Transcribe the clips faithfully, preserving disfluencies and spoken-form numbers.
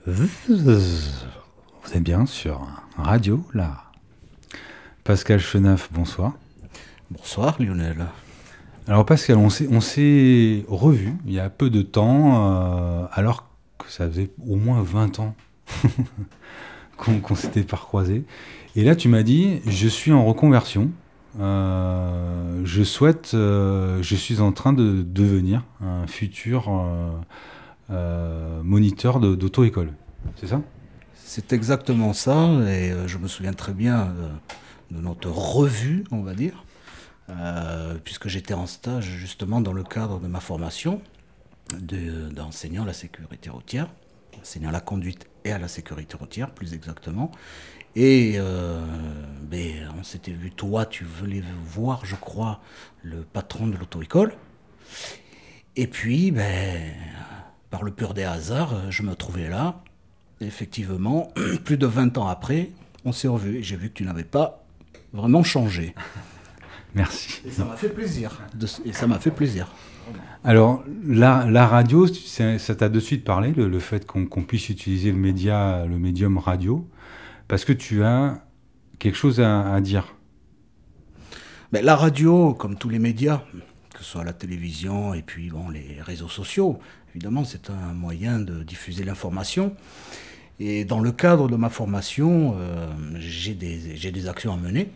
Vous êtes bien sur Radio là. Pascal Chenaf, bonsoir. Bonsoir Lionel. Alors Pascal, on s'est, on s'est revu il y a peu de temps, euh, alors que ça faisait au moins vingt ans qu'on, qu'on s'était pas recroisés. Et là tu m'as dit, je suis en reconversion, euh, je souhaite, euh, je suis en train de devenir un futur euh, euh, moniteur de, d'auto-école. C'est ça ? C'est exactement ça, et euh, je me souviens très bien de, de notre revue, on va dire, euh, puisque j'étais en stage justement dans le cadre de ma formation de, d'enseignant la sécurité routière, enseignant la conduite et à la sécurité routière plus exactement. Et euh, ben, on s'était vu, toi tu voulais voir, je crois, le patron de l'auto-école. Et puis, ben, par le pur des hasards, je me trouvais là. Effectivement, plus de vingt ans après, on s'est revus et j'ai vu que tu n'avais pas vraiment changé. Merci. Et ça m'a fait plaisir. De, et ça m'a fait plaisir. Alors, la, la radio, ça, ça t'a de suite parlé, le, le fait qu'on, qu'on puisse utiliser le média, le médium radio, parce que tu as quelque chose à, à dire. Mais la radio, comme tous les médias, que ce soit la télévision et puis bon, les réseaux sociaux, évidemment, c'est un moyen de diffuser l'information. Et dans le cadre de ma formation, euh, j'ai, des, j'ai des actions à mener.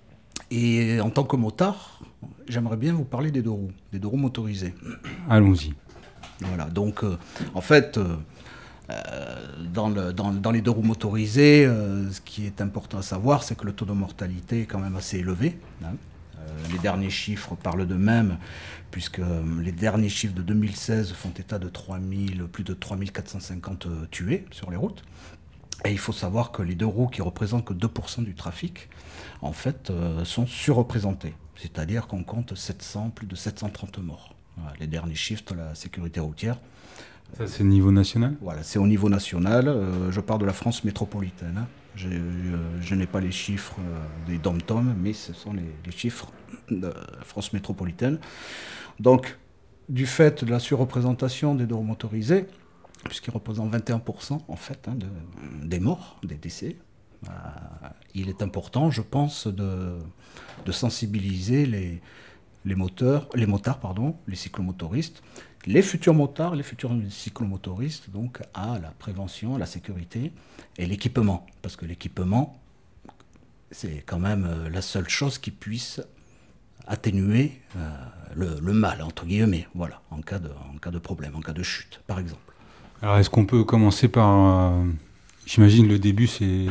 Et en tant que motard, j'aimerais bien vous parler des deux roues, des deux roues motorisées. Allons-y. Voilà, donc euh, en fait, euh, euh, dans, le, dans, dans les deux roues motorisées, euh, ce qui est important à savoir, c'est que le taux de mortalité est quand même assez élevé. Hein. Euh, les derniers chiffres parlent d'eux-mêmes, puisque euh, les derniers chiffres de deux mille seize font état de trois mille, plus de trois mille quatre cent cinquante euh, tués sur les routes. Et il faut savoir que les deux roues qui représentent que deux pour cent du trafic, en fait, euh, sont surreprésentés. C'est-à-dire qu'on compte sept cents, plus de sept cent trente morts. Voilà, les derniers chiffres de la sécurité routière. Ça, c'est le niveau national ? Voilà, c'est au niveau national. Euh, je parle de la France métropolitaine. Hein. Je, euh, je n'ai pas les chiffres euh, des dom-tom, mais ce sont les, les chiffres de la France métropolitaine. Donc, du fait de la surreprésentation des deux roues motorisées, puisqu'ils représentent vingt et un pour cent en fait, hein, de, des morts, des décès, euh, il est important, je pense, de, de sensibiliser les, les, moteurs, les motards, pardon, les cyclomotoristes, les futurs motards, les futurs cyclomotoristes, donc à la prévention, à la sécurité et l'équipement. Parce que l'équipement, c'est quand même la seule chose qui puisse atténuer euh, le, le mal, entre guillemets, voilà, en cas, de, en cas de problème, en cas de chute, par exemple. Alors, est-ce qu'on peut commencer par... Euh, j'imagine le début, c'est,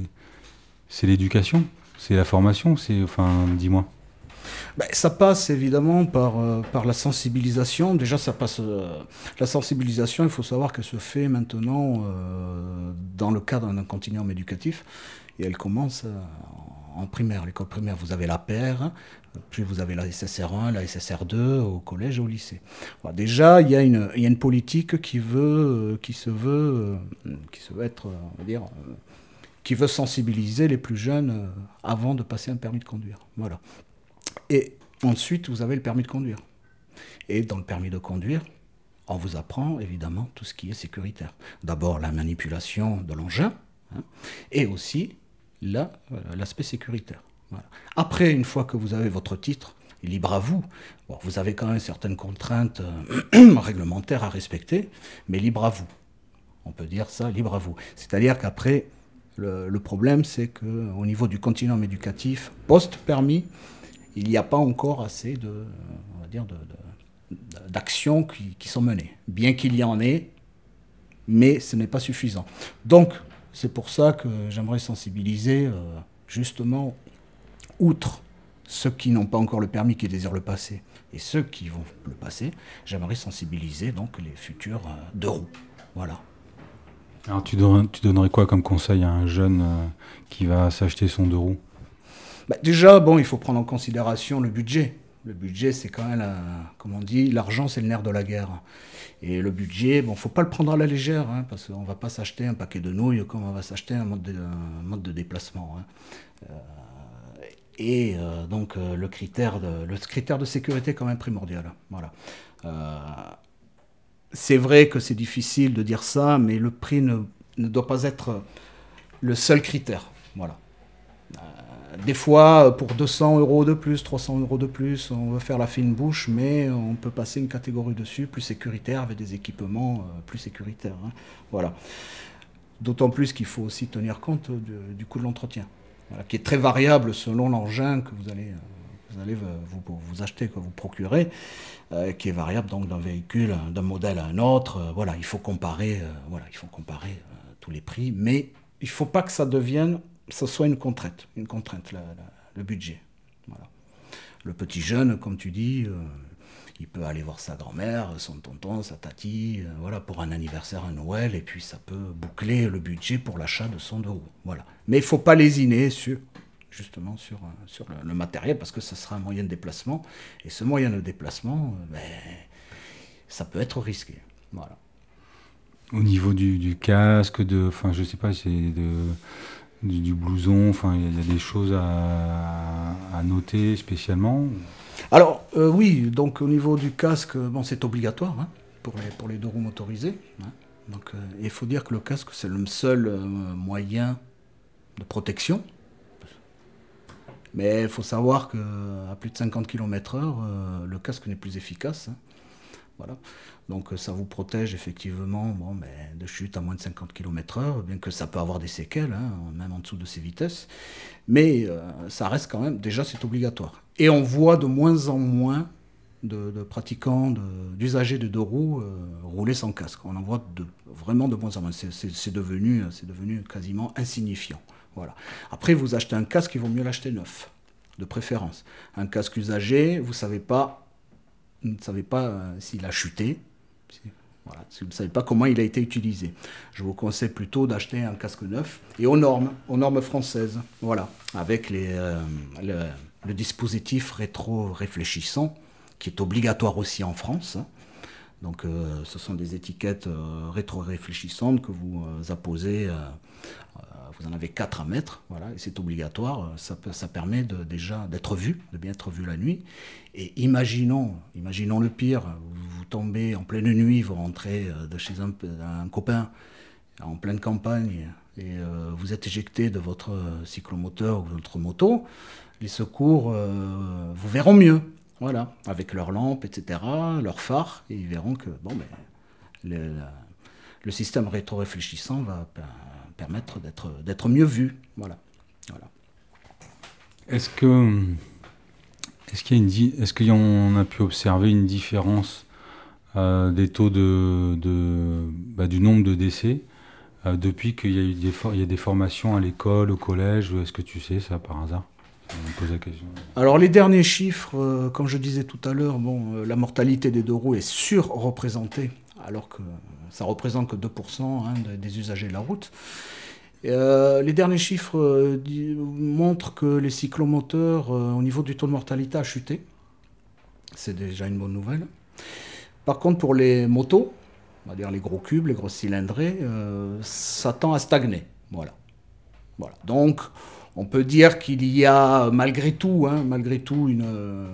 c'est l'éducation, c'est la formation, c'est... Enfin, dis-moi. Ben, ça passe évidemment par, euh, par la sensibilisation. Déjà, ça passe. Euh, la sensibilisation, il faut savoir qu'elle se fait maintenant euh, dans le cadre d'un continuum éducatif. Et elle commence euh, en primaire. L'école primaire, vous avez la P R, puis vous avez la S S R un, la S S R deux, au collège et au lycée. Voilà, déjà, il y a une, il y a une politique qui, veut, euh, qui se veut, euh, qui se veut être, euh, on va dire, euh, qui veut sensibiliser les plus jeunes euh, avant de passer un permis de conduire. Voilà. Et ensuite, vous avez le permis de conduire. Et dans le permis de conduire, on vous apprend évidemment tout ce qui est sécuritaire. D'abord, la manipulation de l'engin, hein, et aussi la, euh, l'aspect sécuritaire. Voilà. Après, une fois que vous avez votre titre, libre à vous. Bon, vous avez quand même certaines contraintes euh, réglementaires à respecter, mais libre à vous. On peut dire ça, libre à vous. C'est-à-dire qu'après, le, le problème, c'est qu'au niveau du continuum éducatif, post-permis, il n'y a pas encore assez de, on va dire de, de, d'actions qui, qui sont menées. Bien qu'il y en ait, mais ce n'est pas suffisant. Donc, c'est pour ça que j'aimerais sensibiliser, euh, justement, outre ceux qui n'ont pas encore le permis, qui désirent le passer, et ceux qui vont le passer, j'aimerais sensibiliser donc les futurs euh, deux roues. Voilà. Alors, tu donnerais, tu donnerais quoi comme conseil à un jeune euh, qui va s'acheter son deux roues ? Bah, déjà, bon, il faut prendre en considération le budget. Le budget, c'est quand même, la, comme on dit, l'argent, c'est le nerf de la guerre. Et le budget, bon, faut pas le prendre à la légère, hein, parce qu'on va pas s'acheter un paquet de nouilles comme on va s'acheter un mode de, un mode de déplacement. Hein. Euh, et euh, donc, euh, le, critère de, le critère de sécurité est quand même primordial. Voilà. Euh, c'est vrai que c'est difficile de dire ça, mais le prix ne, ne doit pas être le seul critère. Voilà. Euh, des fois, pour deux cents euros de plus, trois cents euros de plus, on veut faire la fine bouche, mais on peut passer une catégorie dessus, plus sécuritaire, avec des équipements euh, plus sécuritaires. Hein. Voilà. D'autant plus qu'il faut aussi tenir compte du, du coût de l'entretien, voilà, qui est très variable selon l'engin que vous allez, vous, allez vous, vous acheter, que vous procurez, euh, qui est variable donc d'un véhicule, d'un modèle à un autre. Euh, voilà, il faut comparer, euh, voilà, il faut comparer euh, tous les prix, mais il ne faut pas que ça devienne, ce soit une contrainte, une contrainte, la, la, le budget. Voilà. Le petit jeune, comme tu dis, euh, il peut aller voir sa grand-mère, son tonton, sa tati, euh, voilà, pour un anniversaire, un Noël, et puis ça peut boucler le budget pour l'achat de son deux roues. Voilà. Mais il ne faut pas lésiner sur, justement sur, euh, sur le, le matériel, parce que ça sera un moyen de déplacement, et ce moyen de déplacement, euh, ben, ça peut être risqué. Voilà. Au niveau du, du casque, de, enfin, je sais pas, c'est de, du, du blouson, enfin, il y, y a des choses à, à noter spécialement. Alors, euh, oui, donc au niveau du casque, bon, c'est obligatoire hein, pour, les, pour les deux roues motorisées. Hein. Donc, euh, il faut dire que le casque, c'est le seul euh, moyen de protection. Mais il faut savoir qu'à plus de cinquante kilomètres heure, euh, le casque n'est plus efficace. Hein. Voilà. Donc ça vous protège effectivement bon, ben, de chute à moins de cinquante kilomètres heure, bien que ça peut avoir des séquelles, hein, même en dessous de ces vitesses. Mais euh, ça reste quand même, déjà c'est obligatoire. Et on voit de moins en moins de, de pratiquants, de, d'usagers de deux roues euh, rouler sans casque. On en voit de, vraiment de moins en moins. C'est, c'est, c'est, devenu, c'est devenu quasiment insignifiant. Voilà. Après, vous achetez un casque, il vaut mieux l'acheter neuf, de préférence. Un casque usagé, vous ne savez pas, vous ne savez pas euh, s'il a chuté. Voilà, si vous ne savez pas comment il a été utilisé. Je vous conseille plutôt d'acheter un casque neuf et aux normes, aux normes françaises, voilà, avec les, euh, le, le dispositif rétro-réfléchissant qui est obligatoire aussi en France. Hein. Donc euh, ce sont des étiquettes euh, rétro-réfléchissantes que vous euh, apposez, euh, euh, vous en avez quatre à mettre, voilà, et c'est obligatoire, ça, ça permet de, déjà d'être vu, de bien être vu la nuit. Et imaginons, imaginons le pire, vous, vous tombez en pleine nuit, vous rentrez de chez un, un copain en pleine campagne et euh, vous êtes éjecté de votre cyclomoteur ou de votre moto, les secours euh, vous verront mieux. Voilà, avec leurs lampes, et cetera, leurs phares, et ils verront que bon, ben, le, le système rétro-réfléchissant va per- permettre d'être, d'être mieux vu. Voilà. Voilà. Est-ce que est-ce qu'il y a une di- est-ce qu'on a pu observer une différence euh, des taux de, de bah, du nombre de décès euh, depuis qu'il y a eu des for- il y a des formations à l'école, au collège? Est-ce que tu sais ça par hasard? On me pose la question. Alors les derniers chiffres, euh, comme je disais tout à l'heure, bon, euh, la mortalité des deux roues est surreprésentée, alors que ça représente que deux pour cent hein, des, des usagers de la route. Et, euh, les derniers chiffres euh, di- montrent que les cyclomoteurs, euh, au niveau du taux de mortalité, a chuté. C'est déjà une bonne nouvelle. Par contre, pour les motos, on va dire les gros cubes, les grosses cylindrées, euh, ça tend à stagner. Voilà. Voilà. Donc, on peut dire qu'il y a malgré tout, hein, malgré tout, une, euh,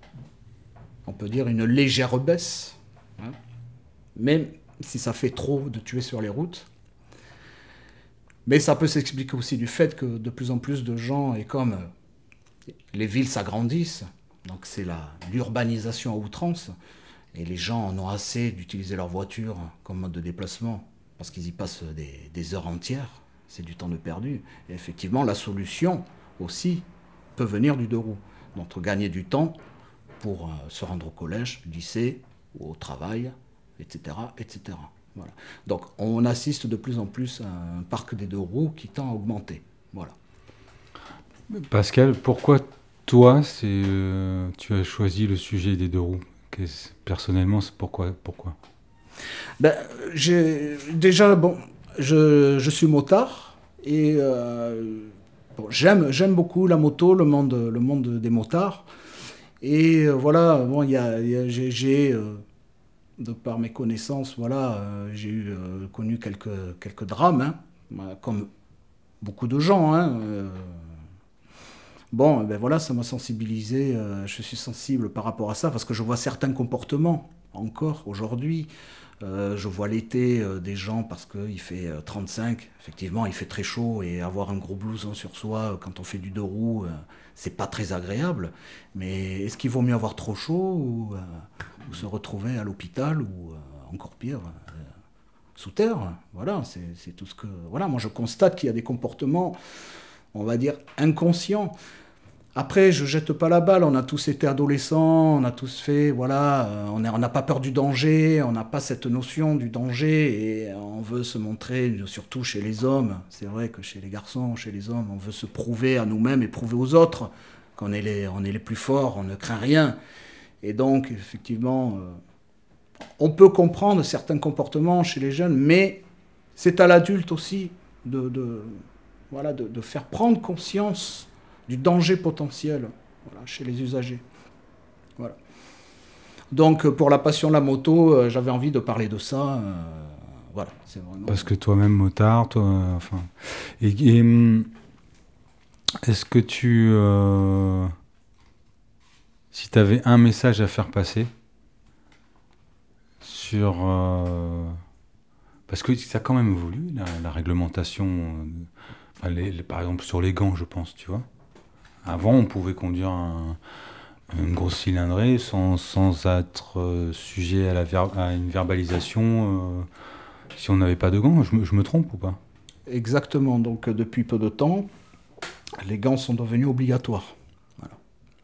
on peut dire une légère baisse, hein, même si ça fait trop de tuer sur les routes. Mais ça peut s'expliquer aussi du fait que de plus en plus de gens, et comme euh, les villes s'agrandissent, donc c'est la, l'urbanisation à outrance, et les gens en ont assez d'utiliser leur voiture comme mode de déplacement, parce qu'ils y passent des, des heures entières. C'est du temps de perdu. Et effectivement, la solution aussi peut venir du deux roues. Donc gagner du temps pour euh, se rendre au collège, au lycée, ou au travail, et cetera et cetera. Voilà. Donc on assiste de plus en plus à un parc des deux roues qui tend à augmenter. Voilà. Pascal, pourquoi toi, c'est, euh, tu as choisi le sujet des deux roues? Qu'est-ce- Personnellement, c'est pourquoi, pourquoi Ben, j'ai, déjà, bon, je, je suis motard et euh, bon, j'aime, j'aime beaucoup la moto, le monde, le monde des motards. Et euh, voilà, bon, il y a, il y a- j'ai, j'ai, euh, de par mes connaissances, voilà, euh, j'ai eu, euh, connu quelques, quelques drames, hein, voilà, comme beaucoup de gens. Hein, euh, bon, eh ben voilà, ça m'a sensibilisé. Euh, je suis sensible par rapport à ça parce que je vois certains comportements encore aujourd'hui. Euh, je vois l'été euh, des gens parce qu'il fait euh, trente-cinq, effectivement il fait très chaud et avoir un gros blouson sur soi euh, quand on fait du deux roues, euh, c'est pas très agréable. Mais est-ce qu'il vaut mieux avoir trop chaud ou, euh, ou se retrouver à l'hôpital ou euh, encore pire euh, sous terre? Voilà, c'est, c'est tout ce que. Voilà, moi je constate qu'il y a des comportements, on va dire, inconscients. Après, je jette pas la balle, on a tous été adolescents, on a tous fait, voilà, euh, on est- on n'a pas peur du danger, on n'a pas cette notion du danger et on veut se montrer, surtout chez les hommes, c'est vrai que chez les garçons, chez les hommes, on veut se prouver à nous-mêmes et prouver aux autres qu'on est les, on est les plus forts, on ne craint rien. Et donc, effectivement, euh, on peut comprendre certains comportements chez les jeunes, mais c'est à l'adulte aussi de, de, voilà, de, de faire prendre conscience du danger potentiel, voilà, chez les usagers. Voilà. Donc pour la passion de la moto, euh, j'avais envie de parler de ça. euh, voilà, c'est vraiment. Parce que toi-même motard, toi, euh, enfin. Et, et, hum, est-ce que tu, euh, si tu avais un message à faire passer sur, euh, parce que ça a quand même évolué la, la réglementation, euh, enfin, les- les- par exemple sur les gants, je pense, tu vois. Avant, on pouvait conduire un, une grosse cylindrée sans, sans être euh, sujet à, la ver- à une verbalisation euh, si on n'avait pas de gants. Je me, je me trompe ou pas? Exactement. Donc euh, depuis peu de temps, les gants sont devenus obligatoires. Voilà.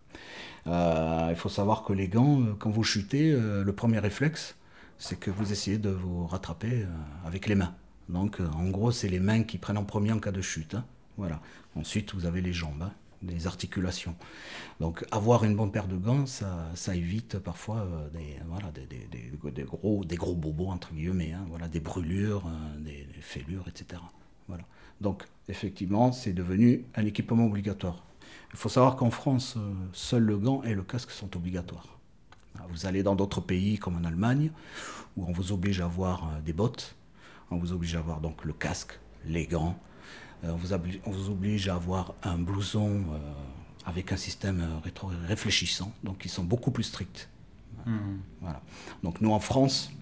Euh, il faut savoir que les gants, euh, quand vous chutez, euh, le premier réflexe, c'est que vous essayez de vous rattraper euh, avec les mains. Donc euh, en gros, c'est les mains qui prennent en premier en cas de chute, hein. Voilà. Ensuite, vous avez les jambes, hein, les articulations. Donc avoir une bonne paire de gants, ça, ça évite parfois euh, des, voilà, des, des, des, des gros, des gros bobos, entre guillemets, hein, voilà, des brûlures, euh, des, des fêlures, et cetera. Voilà. Donc effectivement, c'est devenu un équipement obligatoire. Il faut savoir qu'en France, euh, seul le gant et le casque sont obligatoires. Vous allez dans d'autres pays comme en Allemagne, où on vous oblige à avoir euh, des bottes, on vous oblige à avoir donc le casque, les gants, euh, on, vous oblige, on vous oblige à avoir un blouson euh, avec un système rétro-réfléchissant, donc ils sont beaucoup plus stricts. Mmh. Voilà. Donc nous en France,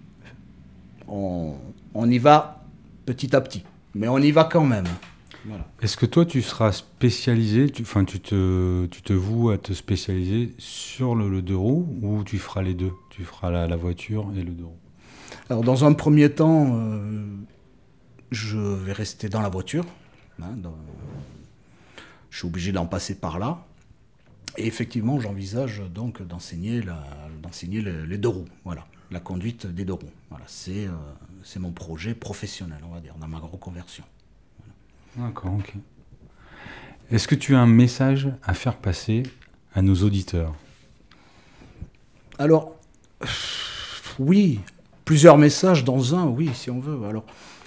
on, on y va petit à petit, mais on y va quand même. Voilà. Est-ce que toi, tu seras spécialisé, tu, enfin, tu te, tu te voues à te spécialiser sur le, le deux roues ou tu feras les deux? Tu feras la, la voiture et le deux roues? Alors, dans un premier temps, euh, je vais rester dans la voiture. Hein, dans... Je suis obligé d'en passer par là. Et effectivement, j'envisage donc d'enseigner, la, d'enseigner les, les deux roues. Voilà, la conduite des deux roues. Voilà, c'est, euh, c'est mon projet professionnel, on va dire, dans ma reconversion. D'accord, ok. Est-ce que tu as un message à faire passer à nos auditeurs? Alors, oui, plusieurs messages dans un, oui, si on veut. Alors,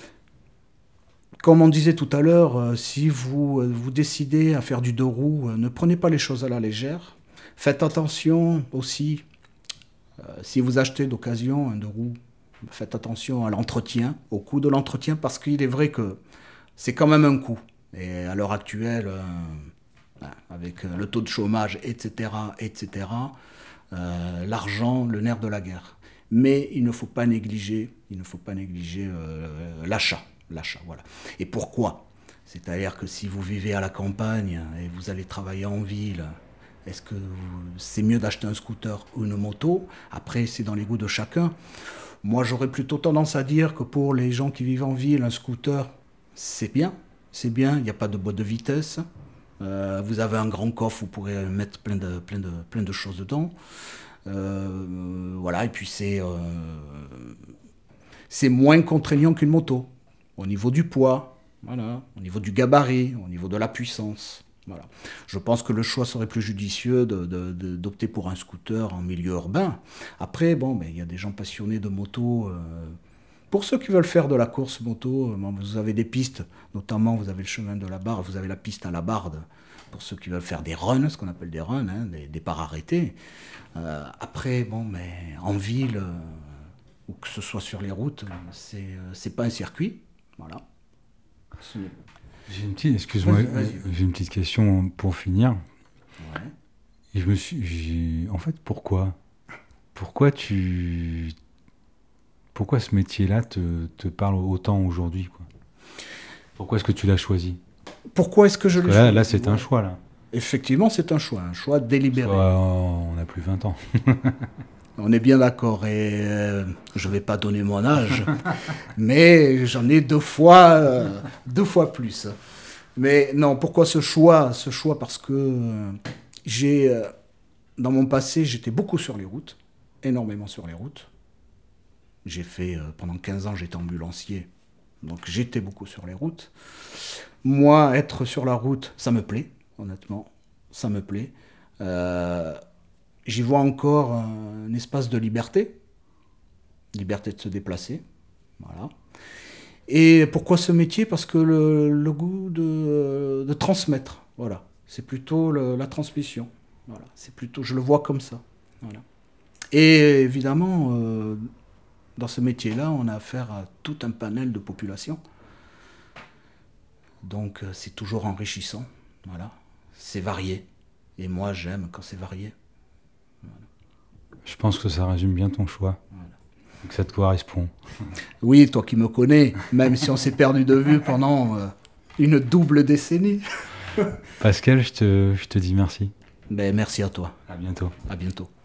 comme on disait tout à l'heure, euh, si vous, euh, vous décidez à faire du deux roues, euh, ne prenez pas les choses à la légère. Faites attention aussi, euh, si vous achetez d'occasion un deux roues, faites attention à l'entretien, au coût de l'entretien, parce qu'il est vrai que c'est quand même un coût. Et à l'heure actuelle, euh, avec le taux de chômage, et cetera, et cetera, euh, l'argent, le nerf de la guerre. Mais il ne faut pas négliger, il ne faut pas négliger euh, l'achat, l'achat, voilà. Et pourquoi? C'est-à-dire que si vous vivez à la campagne et vous allez travailler en ville, est-ce que vous, c'est mieux d'acheter un scooter ou une moto? Après, c'est dans les goûts de chacun. Moi, j'aurais plutôt tendance à dire que pour les gens qui vivent en ville, un scooter, c'est bien. C'est bien, il n'y a pas de boîte de vitesse. Euh, vous avez un grand coffre, vous pourrez mettre plein de, plein de, plein de choses dedans. Euh, voilà, et puis c'est, euh, c'est moins contraignant qu'une moto. Au niveau du poids, voilà, au niveau du gabarit, au niveau de la puissance. Voilà. Je pense que le choix serait plus judicieux de, de, de, d'opter pour un scooter en milieu urbain. Après, bon, ben, y a des gens passionnés de moto. Euh, Pour ceux qui veulent faire de la course moto, vous avez des pistes, notamment vous avez le chemin de la Barde, vous avez la piste à la Barde, pour ceux qui veulent faire des runs, ce qu'on appelle des runs, hein, des départs arrêtés. Euh, après, bon, mais en ville, euh, ou que ce soit sur les routes, c'est, euh, c'est pas un circuit, voilà. C'est... J'ai une petite, excuse-moi, Vas-y, vas-y. j'ai une petite question pour finir. Ouais. Et je me suis, j'ai, en fait, pourquoi? pourquoi tu, pourquoi ce métier-là te, te parle autant aujourd'hui, quoi? Pourquoi est-ce que tu l'as choisi? Pourquoi est-ce que je Parce l'ai que là, choisi? là, c'est un choix, là. Effectivement, c'est un choix, un choix délibéré. Soit on n'a plus vingt ans. On est bien d'accord, et euh, je ne vais pas donner mon âge, mais j'en ai deux fois, euh, deux fois plus. Mais non, pourquoi ce choix? Ce choix parce que euh, j'ai, euh, dans mon passé, j'étais beaucoup sur les routes, énormément sur les routes. J'ai fait, euh, pendant quinze ans, j'étais ambulancier, donc j'étais beaucoup sur les routes. Moi, être sur la route, ça me plaît, honnêtement, ça me plaît. Euh, J'y vois encore un, un espace de liberté, liberté de se déplacer, voilà. Et pourquoi ce métier? Parce que le, le goût de, de transmettre, voilà. C'est plutôt le- la transmission, voilà. C'est plutôt, je le vois comme ça, voilà. Et évidemment, euh, dans ce métier-là, on a affaire à tout un panel de population. Donc euh, c'est toujours enrichissant, voilà. C'est varié. Et moi, j'aime quand c'est varié. Je pense que ça résume bien ton choix. Que ça te correspond. Oui, toi qui me connais, même si on s'est perdu de vue pendant euh, une double décennie. Pascal, je te, je te dis merci. Ben, merci à toi. À bientôt. À bientôt.